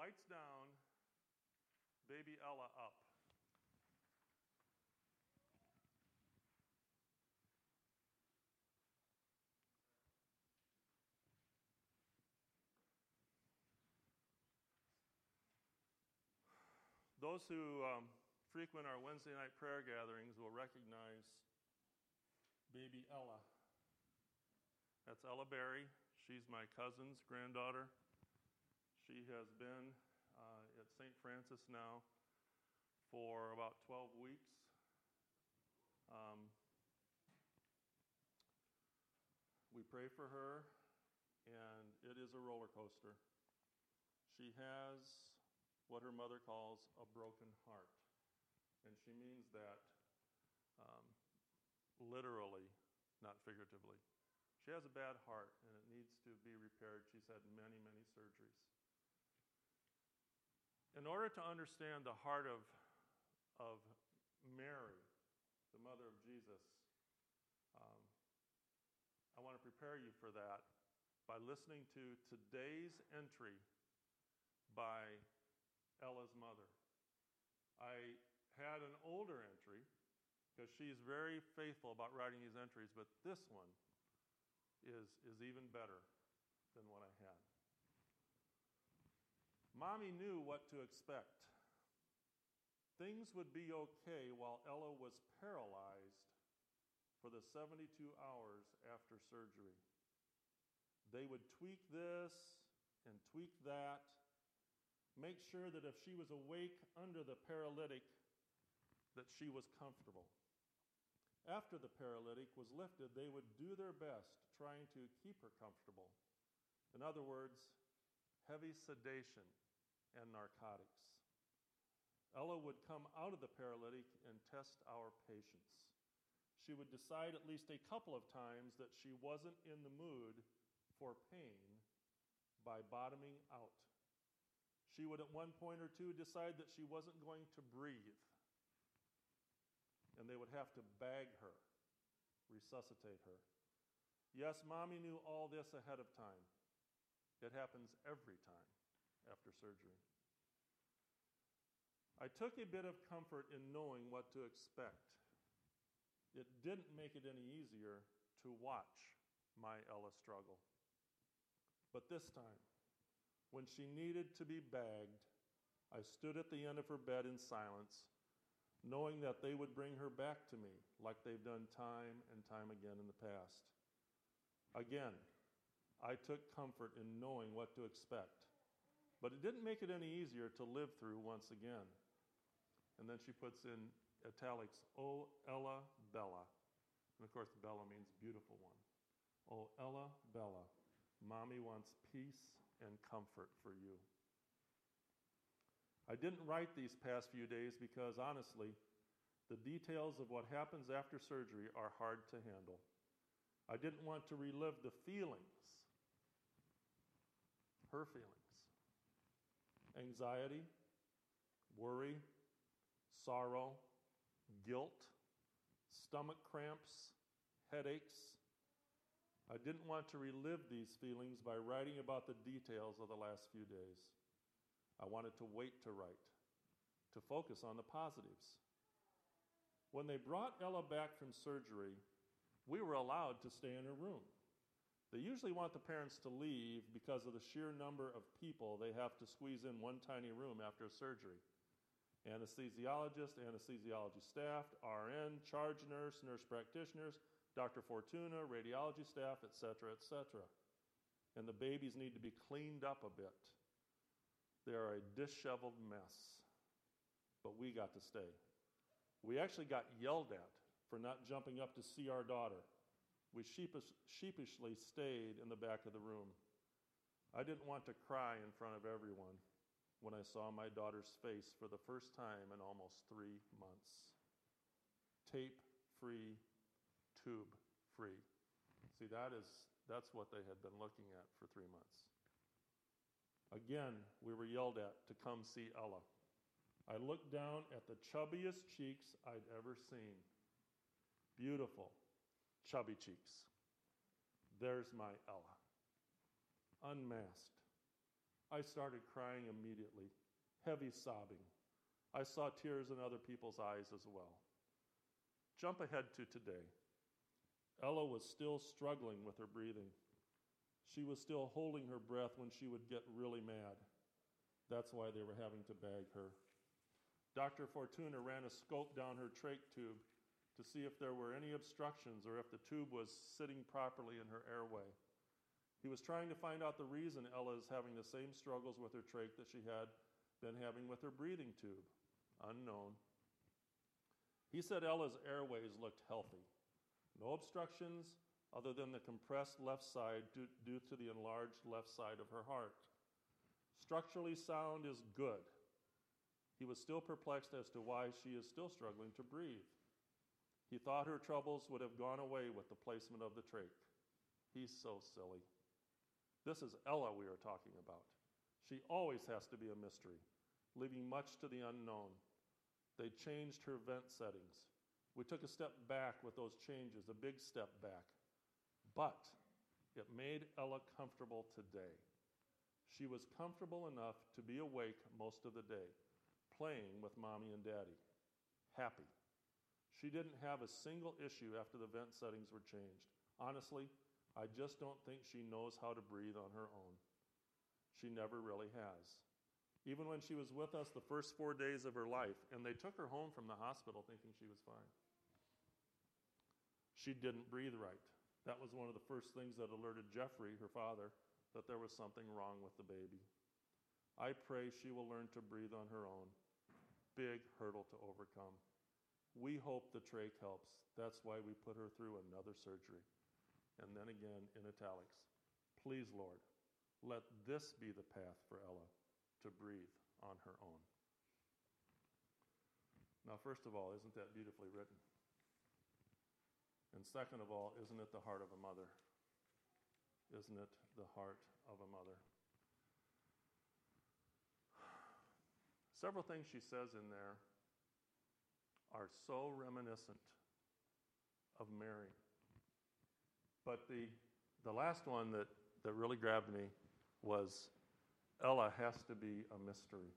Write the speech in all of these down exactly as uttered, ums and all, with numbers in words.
writes down baby Ella up. Those who um, frequent our Wednesday night prayer gatherings will recognize baby Ella. That's Ella Berry. She's my cousin's granddaughter. She has been uh, at Saint Francis now for about twelve weeks. Um, we pray for her, and it is a roller coaster. She has what her mother calls a broken heart, and she means that um, literally, not figuratively. She has a bad heart, and it needs to be repaired. She's had many, many surgeries. In order to understand the heart of, of Mary, the mother of Jesus, um, I want to prepare you for that by listening to today's entry by Ella's mother. I had an older entry because she's very faithful about writing these entries, but this one is, is even better than what I had. Mommy knew what to expect. Things would be okay while Ella was paralyzed for the seventy-two hours after surgery. They would tweak this and tweak that, make sure that if she was awake under the paralytic, that she was comfortable. After the paralytic was lifted, they would do their best trying to keep her comfortable. In other words, heavy sedation and narcotics. Ella would come out of the paralytic and test our patience. She would decide at least a couple of times that she wasn't in the mood for pain by bottoming out. She would at one point or two decide that she wasn't going to breathe, and they would have to bag her, resuscitate her. Yes, Mommy knew all this ahead of time. It happens every time after surgery. I took a bit of comfort in knowing what to expect. It didn't make it any easier to watch my Ella struggle. But this time, when she needed to be bagged, I stood at the end of her bed in silence, knowing that they would bring her back to me like they've done time and time again in the past. Again, I took comfort in knowing what to expect, but it didn't make it any easier to live through once again. And then she puts in italics, "Oh, Ella Bella." And of course, Bella means beautiful one. "Oh, Ella Bella, Mommy wants peace and comfort for you." I didn't write these past few days because, honestly, the details of what happens after surgery are hard to handle. I didn't want to relive the feelings, her feelings, anxiety, worry, sorrow, guilt, stomach cramps, headaches. I didn't want to relive these feelings by writing about the details of the last few days. I wanted to wait to write, to focus on the positives. When they brought Ella back from surgery, we were allowed to stay in her room. They usually want the parents to leave because of the sheer number of people they have to squeeze in one tiny room after a surgery. Anesthesiologist, anesthesiology staff, R N, charge nurse, nurse practitioners, Doctor Fortuna, radiology staff, et cetera, et cetera. And the babies need to be cleaned up a bit. They are a disheveled mess. But we got to stay. We actually got yelled at for not jumping up to see our daughter. We sheepish, sheepishly stayed in the back of the room. I didn't want to cry in front of everyone when I saw my daughter's face for the first time in almost three months. Tape-free, tube-free. See, that is, that's what they had been looking at for three months. Again, we were yelled at to come see Ella. I looked down at the chubbiest cheeks I'd ever seen. Beautiful, chubby cheeks. There's my Ella. Unmasked. I started crying immediately, heavy sobbing. I saw tears in other people's eyes as well. Jump ahead to today. Ella was still struggling with her breathing. She was still holding her breath when she would get really mad. That's why they were having to bag her. Doctor Fortuna ran a scope down her trach tube to see if there were any obstructions or if the tube was sitting properly in her airway. He was trying to find out the reason Ella is having the same struggles with her trach that she had been having with her breathing tube. Unknown. He said Ella's airways looked healthy. No obstructions other than the compressed left side due, due to the enlarged left side of her heart. Structurally sound is good. He was still perplexed as to why she is still struggling to breathe. He thought her troubles would have gone away with the placement of the trach. He's so silly. This is Ella we are talking about. She always has to be a mystery, leaving much to the unknown. They changed her vent settings. We took a step back with those changes, a big step back. But it made Ella comfortable today. She was comfortable enough to be awake most of the day, playing with Mommy and Daddy, happy. She didn't have a single issue after the vent settings were changed. Honestly, I just don't think she knows how to breathe on her own. She never really has. Even when she was with us the first four days of her life, and they took her home from the hospital thinking she was fine. She didn't breathe right. That was one of the first things that alerted Jeffrey, her father, that there was something wrong with the baby. I pray she will learn to breathe on her own. Big hurdle to overcome. We hope the trach helps. That's why we put her through another surgery. And then again in italics. Please, Lord, let this be the path for Ella to breathe on her own. Now, first of all, isn't that beautifully written? And second of all, isn't it the heart of a mother? Isn't it the heart of a mother? Several things she says in there are so reminiscent of Mary. But the, the last one that, that really grabbed me was Ella has to be a mystery.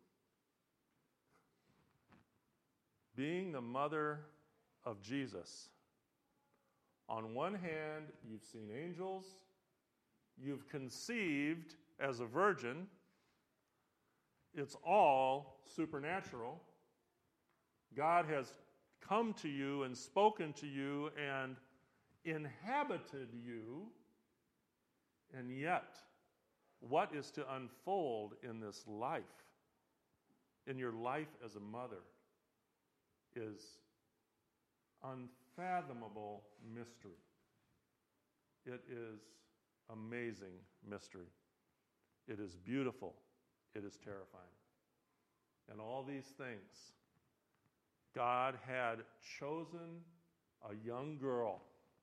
Being the mother of Jesus, on one hand, you've seen angels, you've conceived as a virgin, it's all supernatural. God has come to you and spoken to you and inhabited you, and yet, what is to unfold in this life, in your life as a mother, is unfathomable mystery. It is amazing mystery. It is beautiful. It is terrifying. And all these things, God had chosen a young girl.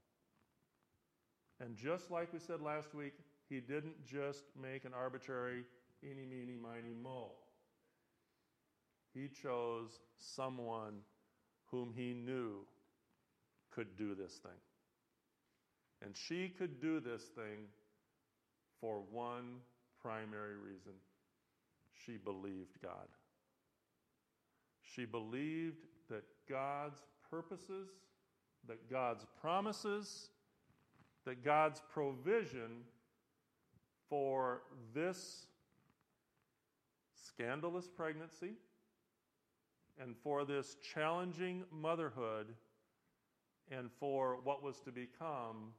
And just like we said last week, he didn't just make an arbitrary eeny, meeny, miny, mo. He chose someone whom he knew could do this thing. And she could do this thing for one primary reason. She believed God. She believed that God's purposes, that God's promises, that God's provision for this scandalous pregnancy and for this challenging motherhood and for what was to become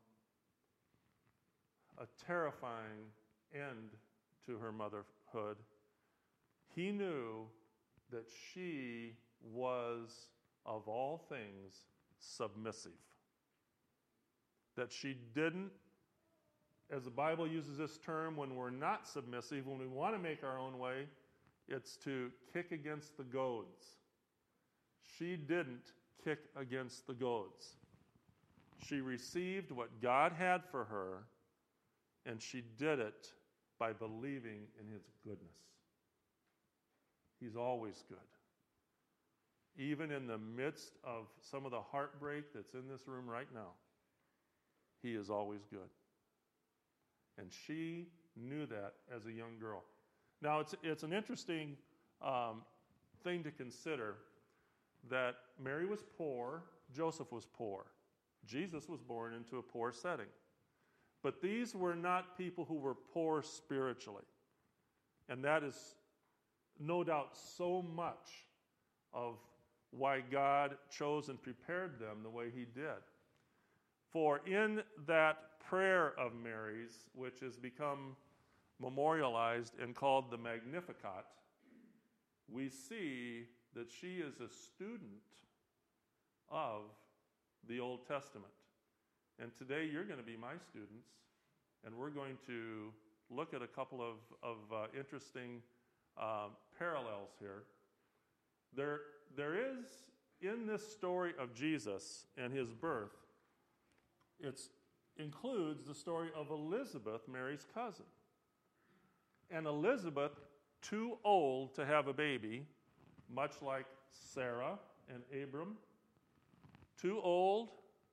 a terrifying end to her motherhood, he knew that she was, of all things, submissive. That she didn't, as the Bible uses this term, when we're not submissive, when we want to make our own way, it's to kick against the goads. She didn't kick against the goads. She received what God had for her, and she did it by believing in his goodness. He's always good. Even in the midst of some of the heartbreak that's in this room right now, he is always good. And she knew that as a young girl. Now, it's, it's an interesting um, thing to consider that Mary was poor, Joseph was poor. Jesus was born into a poor setting. But these were not people who were poor spiritually. And that is no doubt so much of why God chose and prepared them the way he did. For in that prayer of Mary's, which has become memorialized and called the Magnificat, we see that she is a student of the Old Testament. And today you're going to be my students, and we're going to look at a couple of, of uh, interesting uh, parallels here. There, there is, in this story of Jesus and his birth, it includes the story of Elizabeth, Mary's cousin. And Elizabeth, too old to have a baby, much like Sarah and Abram, too old.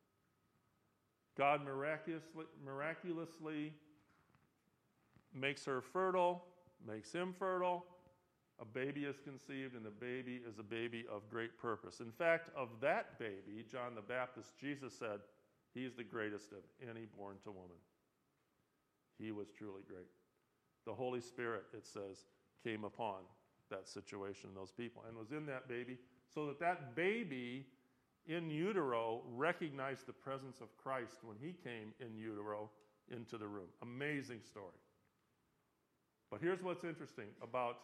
God miraculously, miraculously makes her fertile, makes him fertile. A baby is conceived, and the baby is a baby of great purpose. In fact, of that baby, John the Baptist, Jesus said, he's the greatest of any born to woman. He was truly great. The Holy Spirit, it says, came upon that situation, those people, and was in that baby, so that that baby in utero recognized the presence of Christ when he came in utero into the room. Amazing story. But here's what's interesting about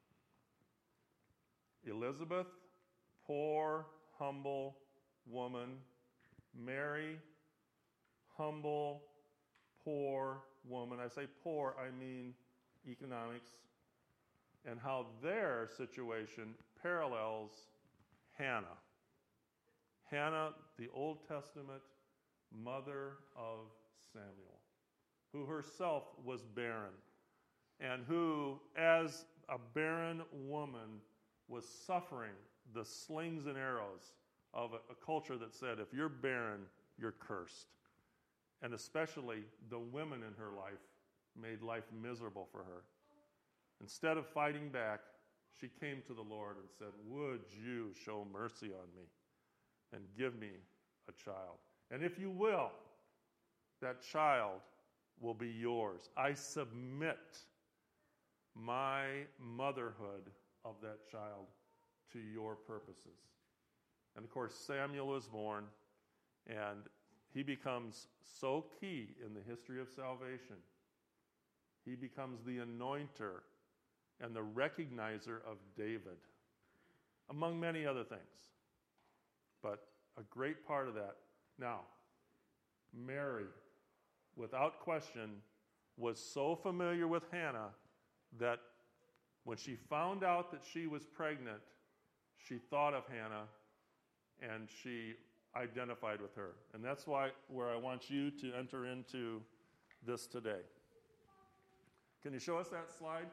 Elizabeth, poor, humble woman. Mary, humble, poor woman. I say poor, I mean economics. And how their situation parallels Hannah. Hannah, the Old Testament mother of Samuel, who herself was barren, and who, as a barren woman, was suffering the slings and arrows of a, a culture that said, if you're barren, you're cursed. And especially the women in her life made life miserable for her. Instead of fighting back, she came to the Lord and said, would you show mercy on me and give me a child? And if you will, that child will be yours. I submit my motherhood of that child to your purposes. And of course, Samuel was born, and he becomes so key in the history of salvation. He becomes the anointer and the recognizer of David, among many other things. But a great part of that. Now, Mary, without question, was so familiar with Hannah that when she found out that she was pregnant, she thought of Hannah and she identified with her. And that's why where I want you to enter into this today. Can you show us that slide?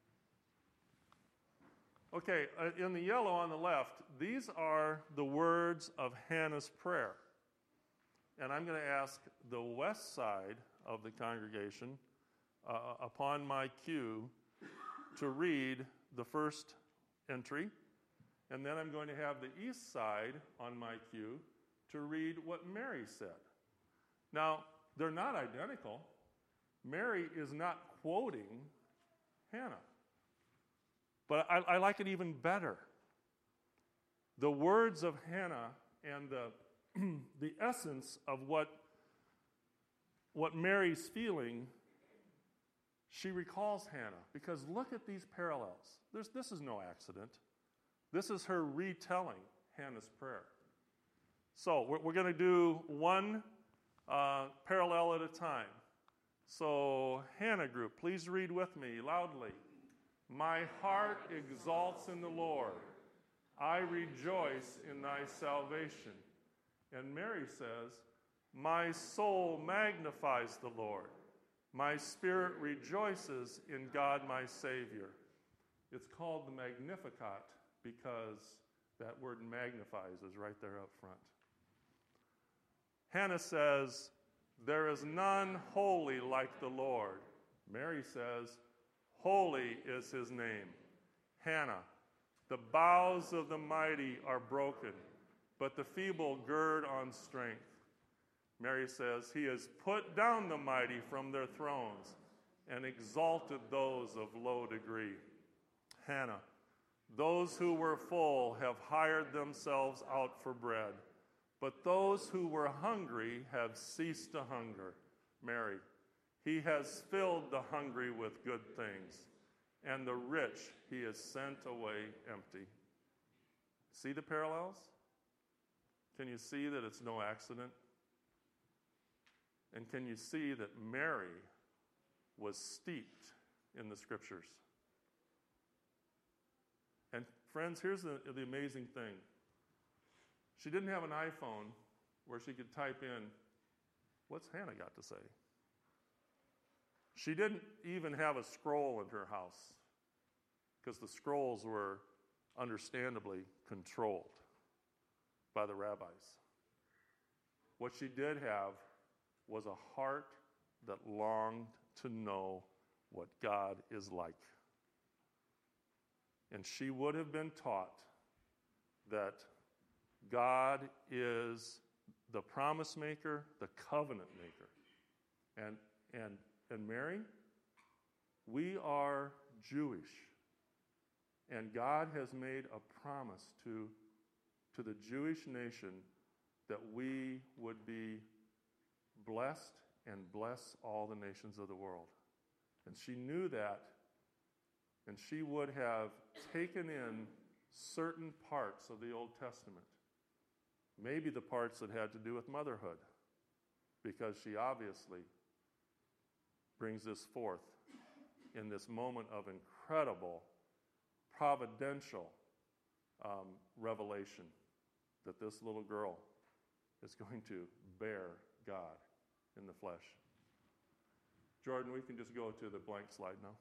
Okay, uh, in the yellow on the left, these are the words of Hannah's prayer. And I'm going to ask the west side of the congregation, uh, upon my cue, to read the first entry. And then I'm going to have the east side on my cue to read what Mary said. Now, they're not identical. Mary is not quoting Hannah. But I, I like it even better. The words of Hannah and the, the essence of what, what Mary's feeling, she recalls Hannah. Because look at these parallels. There's, this is no accident. This is her retelling Hannah's prayer. So we're, we're going to do one uh, parallel at a time. So Hannah group, please read with me loudly. My heart exalts in the Lord. I rejoice in thy salvation. And Mary says, my soul magnifies the Lord. My spirit rejoices in God my Savior. It's called the Magnificat because that word magnifies is right there up front. Hannah says, there is none holy like the Lord. Mary says, Holy is his name. Hannah, the bows of the mighty are broken, but the feeble gird on strength. Mary says, he has put down the mighty from their thrones and exalted those of low degree. Hannah, those who were full have hired themselves out for bread, but those who were hungry have ceased to hunger. Mary, he has filled the hungry with good things, and the rich he has sent away empty. See the parallels? Can you see that it's no accident? And can you see that Mary was steeped in the scriptures? And friends, here's the, the amazing thing. She didn't have an iPhone where she could type in, what's Hannah got to say? She didn't even have a scroll in her house because the scrolls were understandably controlled by the rabbis. What she did have was a heart that longed to know what God is like. And she would have been taught that God is the promise maker, the covenant maker. And and and Mary, we are Jewish. And God has made a promise to, to the Jewish nation that we would be blessed and bless all the nations of the world. And she knew that, and she would have taken in certain parts of the Old Testament, maybe the parts that had to do with motherhood, because she obviously brings this forth in this moment of incredible, providential um, revelation that this little girl is going to bear God in the flesh. Jordan, we can just go to the blank slide now.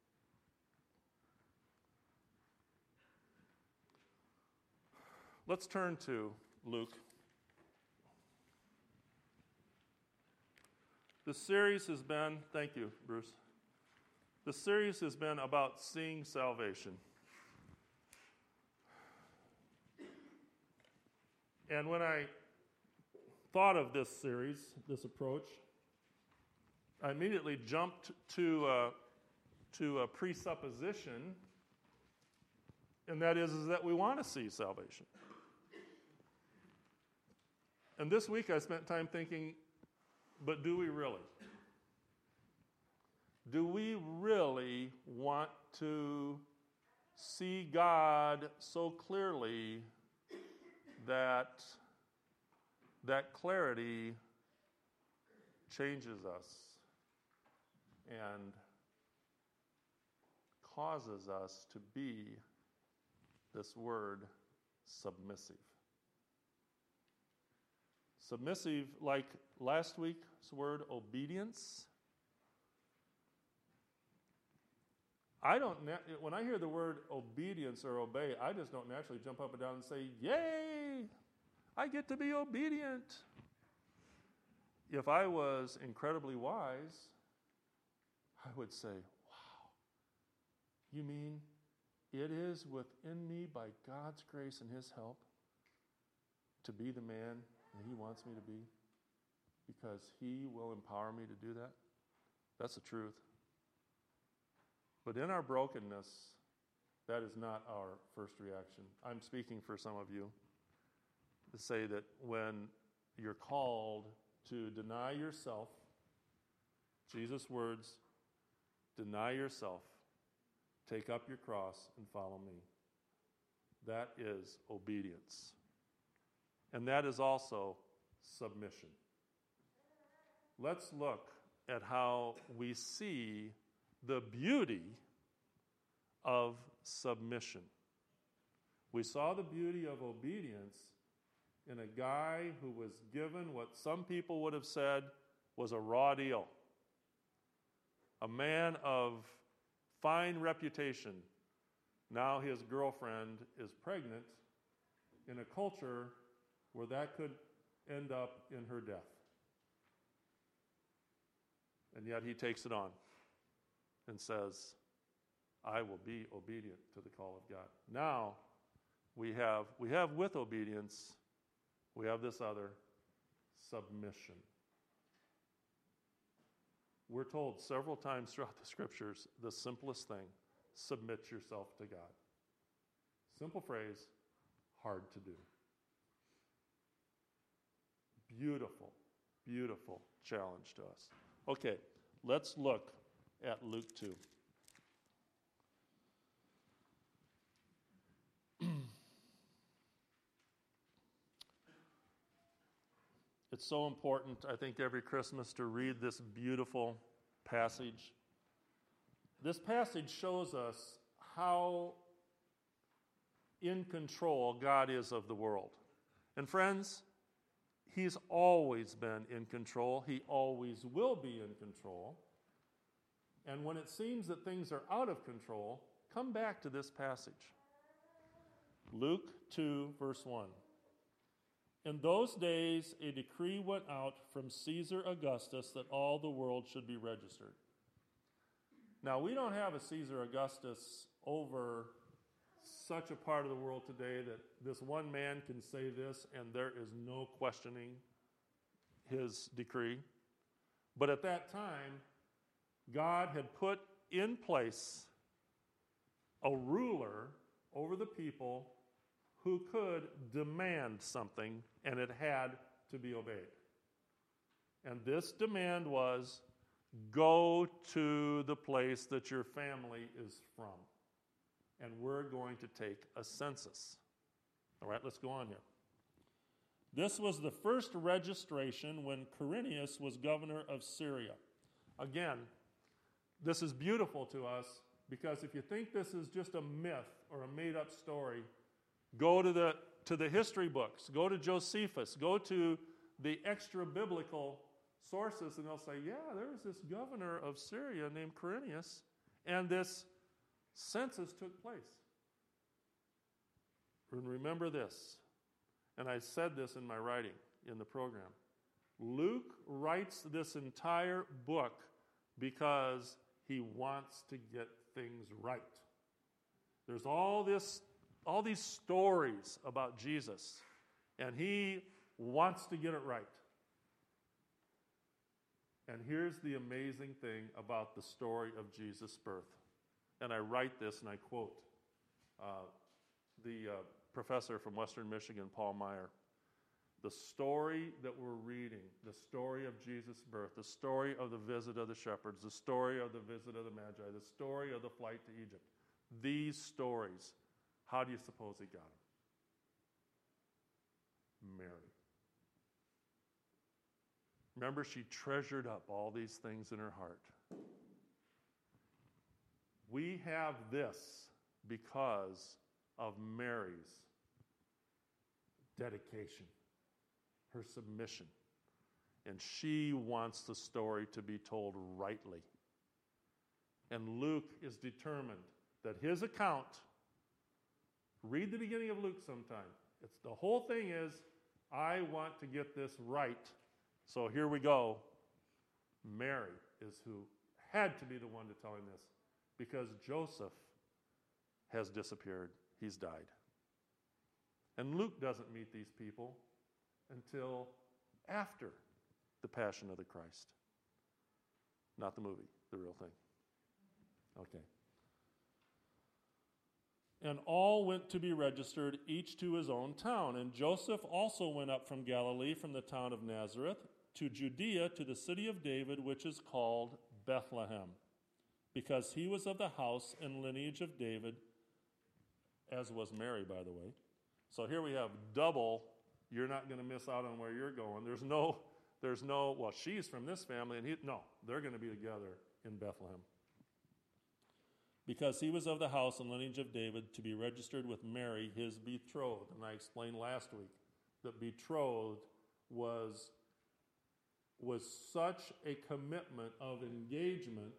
Let's turn to Luke. The series has been, thank you, Bruce. The series has been about seeing salvation. And when I thought of this series, this approach, I immediately jumped to uh, to a presupposition, and that is, is that we want to see salvation. And this week I spent time thinking, but do we really? Do we really want to see God so clearly that that clarity changes us and causes us to be, this word, submissive? Submissive, like last week's word, obedience. I don't, when I hear the word obedience or obey, I just don't naturally jump up and down and say, yay, I get to be obedient. If I was incredibly wise, I would say, wow, you mean it is within me by God's grace and his help to be the man that he wants me to be, because he will empower me to do that? That's the truth. But in our brokenness, that is not our first reaction. I'm speaking for some of you to say that when you're called to deny yourself, Jesus' words, deny yourself, take up your cross and follow me. That is obedience. And that is also submission. Let's look at how we see the beauty of submission. We saw the beauty of obedience in a guy who was given what some people would have said was a raw deal. A man of fine reputation. Now his girlfriend is pregnant in a culture where that could end up in her death. And yet he takes it on and says, I will be obedient to the call of God. Now, we have, we have with obedience, we have this other, submission. We're told several times throughout the scriptures the simplest thing, submit yourself to God. Simple phrase, hard to do. Beautiful, beautiful challenge to us. Okay, let's look at Luke two. It's so important, I think, every Christmas to read this beautiful passage. This passage shows us how in control God is of the world. And friends, He's always been in control. He always will be in control. And when it seems that things are out of control, come back to this passage. Luke two, verse one. In those days, a decree went out from Caesar Augustus that all the world should be registered. Now, we don't have a Caesar Augustus over such a part of the world today that this one man can say this and there is no questioning his decree. But at that time, God had put in place a ruler over the people who could demand something, and it had to be obeyed. And this demand was, go to the place that your family is from, and we're going to take a census. All right, let's go on here. This was the first registration when Quirinius was governor of Syria. Again, this is beautiful to us because if you think this is just a myth or a made-up story, go to the, to the history books, go to Josephus, go to the extra-biblical sources, and they'll say, yeah, there was this governor of Syria named Quirinius, and this census took place. And remember this, and I said this in my writing in the program. Luke writes this entire book because he wants to get things right. There's all this all these stories about Jesus, and he wants to get it right. And here's the amazing thing about the story of Jesus' birth. And I write this, and I quote uh, the uh, professor from Western Michigan, Paul Meyer. The story that we're reading, the story of Jesus' birth, the story of the visit of the shepherds, the story of the visit of the Magi, the story of the flight to Egypt, these stories, how do you suppose he got them? Mary. Remember, she treasured up all these things in her heart. We have this because of Mary's dedication, her submission. And she wants the story to be told rightly. And Luke is determined that his account, read the beginning of Luke sometime. It's the whole thing is, I want to get this right. So here we go. Mary is who had to be the one to tell him this, because Joseph has disappeared. He's died. And Luke doesn't meet these people until after the Passion of the Christ. Not the movie, the real thing. Okay. And all went to be registered, each to his own town. And Joseph also went up from Galilee, from the town of Nazareth, to Judea, to the city of David, which is called Bethlehem, because he was of the house and lineage of David, as was Mary, by the way. So here we have double, you're not going to miss out on where you're going. There's no, there's no, well, she's from this family, and he, no, they're going to be together in Bethlehem. Because he was of the house and lineage of David, to be registered with Mary, his betrothed. And I explained last week that betrothed was, was such a commitment of engagement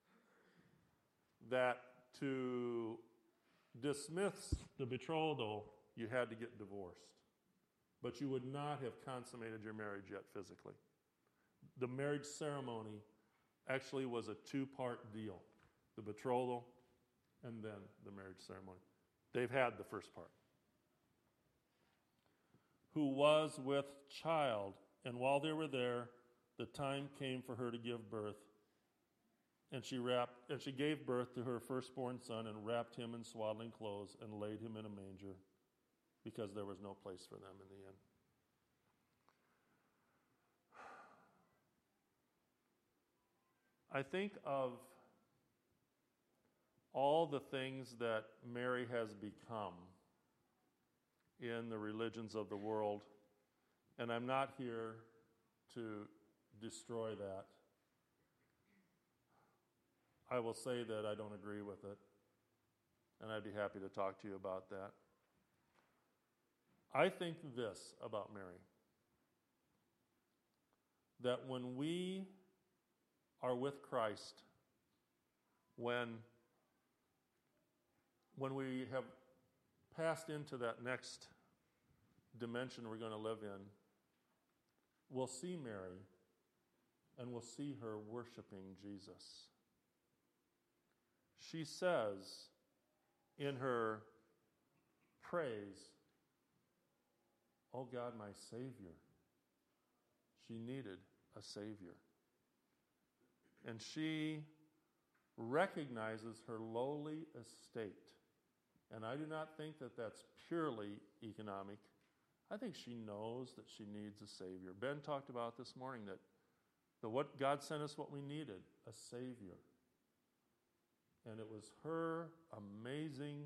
that to dismiss the betrothal, you had to get divorced. But you would not have consummated your marriage yet physically. The marriage ceremony actually was a two-part deal. The betrothal and then the marriage ceremony. They've had the first part. Who was with child, and while they were there, the time came for her to give birth. And she wrapped, and she gave birth to her firstborn son, and wrapped him in swaddling clothes, and laid him in a manger, because there was no place for them in the inn. I think of all the things that Mary has become in the religions of the world, and I'm not here to destroy that. I will say that I don't agree with it, and I'd be happy to talk to you about that. I think this about Mary, that when we are with Christ, when, when we have passed into that next dimension we're going to live in, we'll see Mary and we'll see her worshiping Jesus. She says in her praise, "Oh God, my Savior." She needed a Savior. And she recognizes her lowly estate. And I do not think that that's purely economic. I think she knows that she needs a Savior. Ben talked about this morning that the what God sent us what we needed, a Savior. And it was her amazing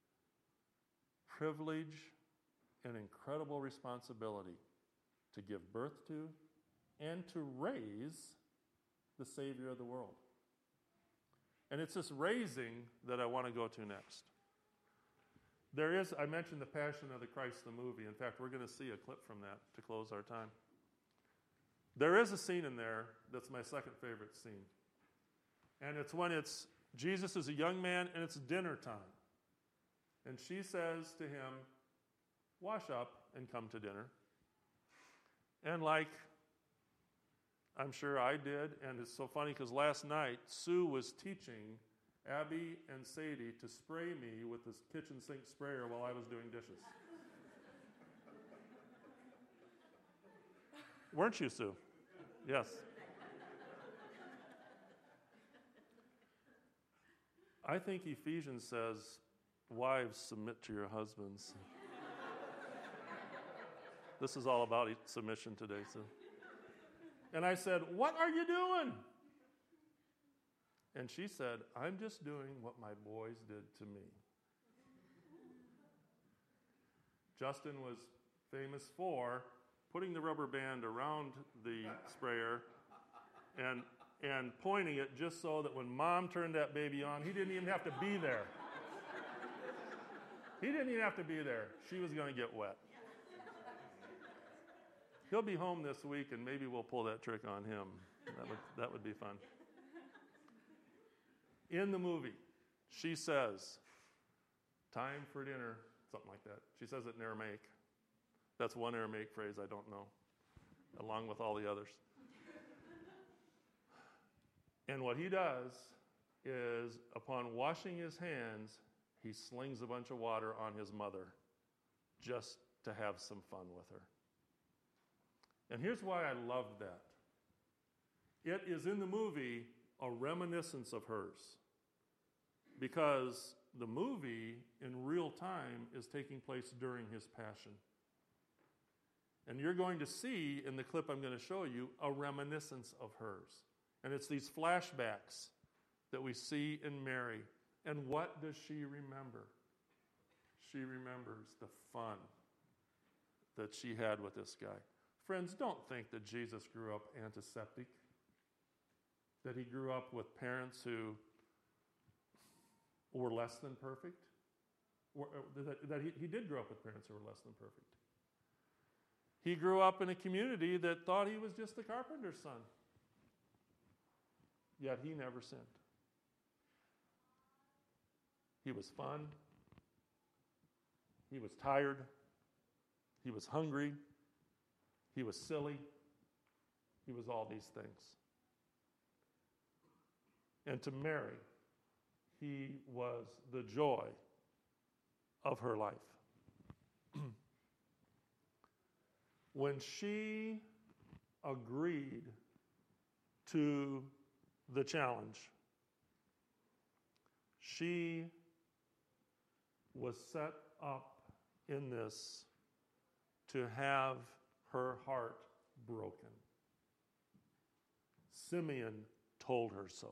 privilege and incredible responsibility to give birth to and to raise the Savior of the world. And it's this raising that I want to go to next. There is, I mentioned the Passion of the Christ, the movie. In fact, we're going to see a clip from that to close our time. There is a scene in there that's my second favorite scene. And it's when it's Jesus is a young man and it's dinner time. And she says to him, "Wash up and come to dinner." And like I'm sure I did, and it's so funny because last night Sue was teaching Abby and Sadie to spray me with this kitchen sink sprayer while I was doing dishes. Weren't you, Sue? Yes. I think Ephesians says, "Wives, submit to your husbands." This is all about submission today, Sue. And I said, "What are you doing?" And she said, "I'm just doing what my boys did to me." Justin was famous for putting the rubber band around the sprayer and and pointing it just so that when Mom turned that baby on, he didn't even have to be there. He didn't even have to be there. She was going to get wet. He'll be home this week, and maybe we'll pull that trick on him. That would, that would be fun. In the movie, she says, "Time for dinner," something like that. She says it in Aramaic. That's one Aramaic phrase I don't know, along with all the others. And what he does is, upon washing his hands, he slings a bunch of water on his mother just to have some fun with her. And here's why I love that. It is in the movie a reminiscence of hers, because the movie in real time is taking place during his passion. And you're going to see in the clip I'm going to show you a reminiscence of hers. And it's these flashbacks that we see in Mary. And what does she remember? She remembers the fun that she had with this guy. Friends, don't think that Jesus grew up antiseptic, that he grew up with parents who were less than perfect, or, or that, that he, he did grow up with parents who were less than perfect. He grew up in a community that thought he was just the carpenter's son, yet he never sinned. He was fun. He was tired. He was hungry. He was silly. He was all these things. And to Mary, he was the joy of her life. When she agreed to the challenge, she was set up in this to have her heart broken. Simeon told her so.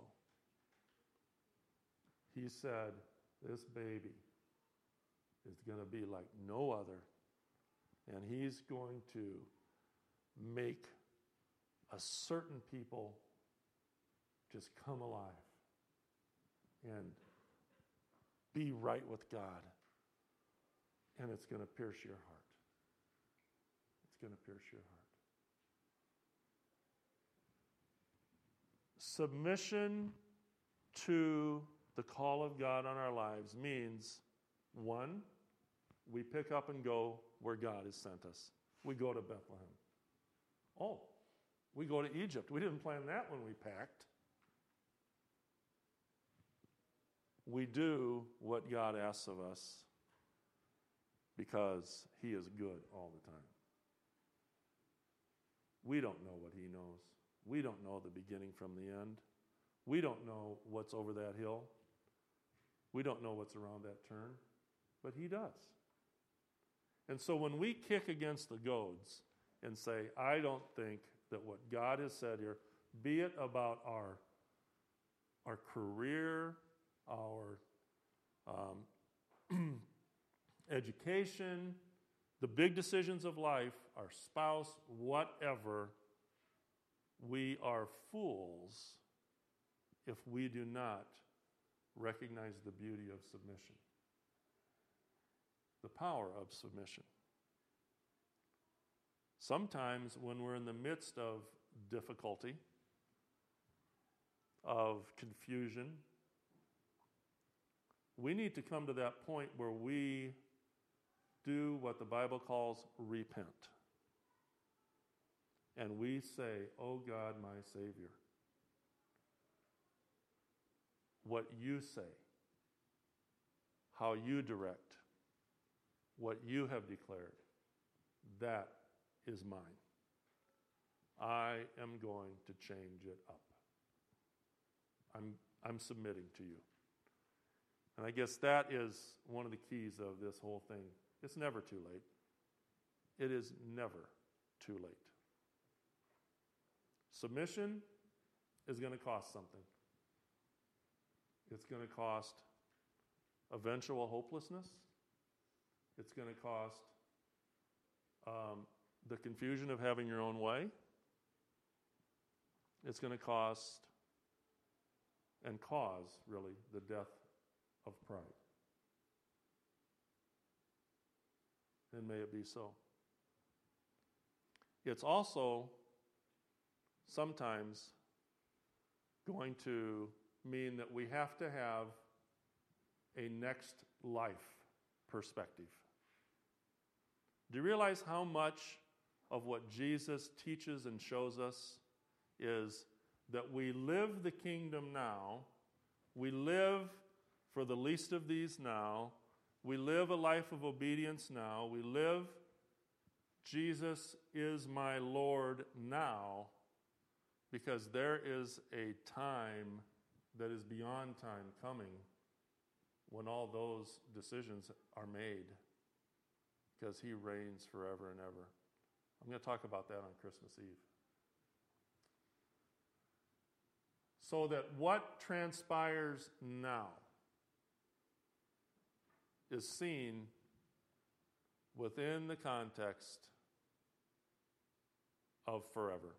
He said, this baby is going to be like no other, and he's going to make a certain people just come alive and be right with God. And it's going to pierce your heart. It's going to pierce your heart. Submission to the call of God on our lives means, one, we pick up and go where God has sent us. We go to Bethlehem. Oh, we go to Egypt. We didn't plan that when we packed. We do what God asks of us because he is good all the time. We don't know what he knows. We don't know the beginning from the end. We don't know what's over that hill. We don't know what's around that turn, but he does. And so when we kick against the goads and say, I don't think that what God has said here, be it about our, our career, our um, education, the big decisions of life, our spouse, whatever, we are fools if we do not recognize the beauty of submission, the power of submission. Sometimes when we're in the midst of difficulty, of confusion, we need to come to that point where we do what the Bible calls repent. And we say, oh God, my Savior, what you say, how you direct, what you have declared, that is mine. I am going to change it up. I'm, I'm submitting to you. And I guess that is one of the keys of this whole thing. It's never too late. It is never too late. Submission is going to cost something. It's going to cost eventual hopelessness. It's going to cost um, the confusion of having your own way. It's going to cost and cause, really, the death of pride. And may it be so. It's also sometimes going to mean that we have to have a next life perspective. Do you realize how much of what Jesus teaches and shows us is that we live the kingdom now, we live for the least of these now, we live a life of obedience now, we live Jesus is my Lord now, because there is a time that is beyond time coming when all those decisions are made, because he reigns forever and ever. I'm going to talk about that on Christmas Eve. So that what transpires now is seen within the context of forever.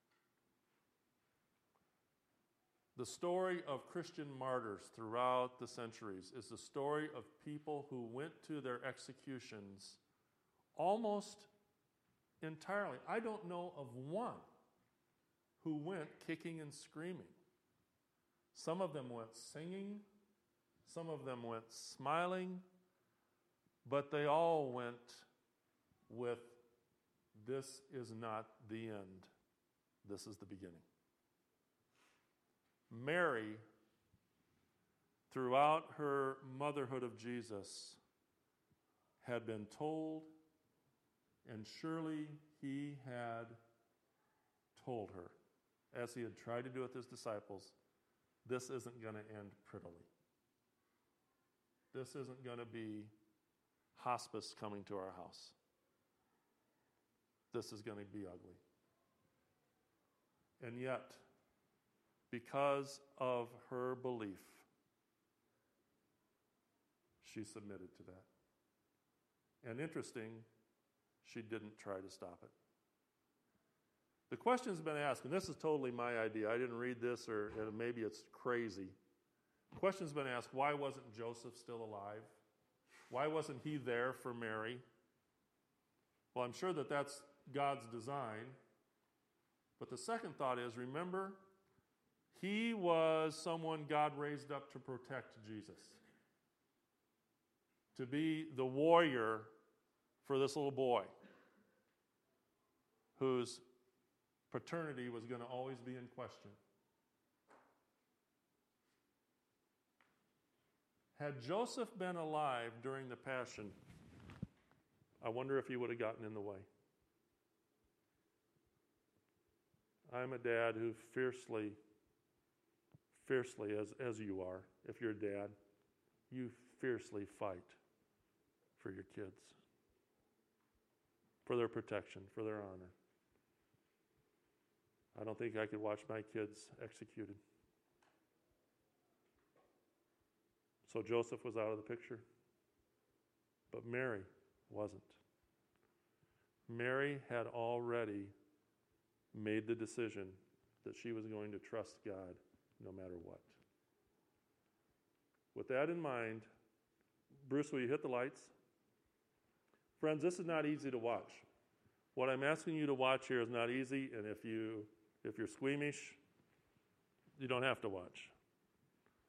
The story of Christian martyrs throughout the centuries is the story of people who went to their executions almost entirely. I don't know of one who went kicking and screaming. Some of them went singing, some of them went smiling, but they all went with, this is not the end, this is the beginning. Mary throughout her motherhood of Jesus, had been told, and surely he had told her, as he had tried to do with his disciples, this isn't going to end prettily. This isn't going to be hospice coming to our house. This is going to be ugly. And yet, because of her belief, she submitted to that. And interesting, she didn't try to stop it. The question's been asked, and this is totally my idea. I didn't read this, or maybe it's crazy. The question's been asked, why wasn't Joseph still alive? Why wasn't he there for Mary? Well, I'm sure that that's God's design. But the second thought is, remember, he was someone God raised up to protect Jesus, to be the warrior for this little boy whose paternity was going to always be in question. Had Joseph been alive during the Passion, I wonder if he would have gotten in the way. I'm a dad who fiercely, fiercely, as, as you are, if you're a dad, you fiercely fight for your kids, for their protection, for their honor. I don't think I could watch my kids executed. So Joseph was out of the picture, but Mary wasn't. Mary had already made the decision that she was going to trust God no matter what. With that in mind, Bruce, will you hit the lights? Friends, this is not easy to watch. What I'm asking you to watch here is not easy, and if you if you're squeamish, you don't have to watch.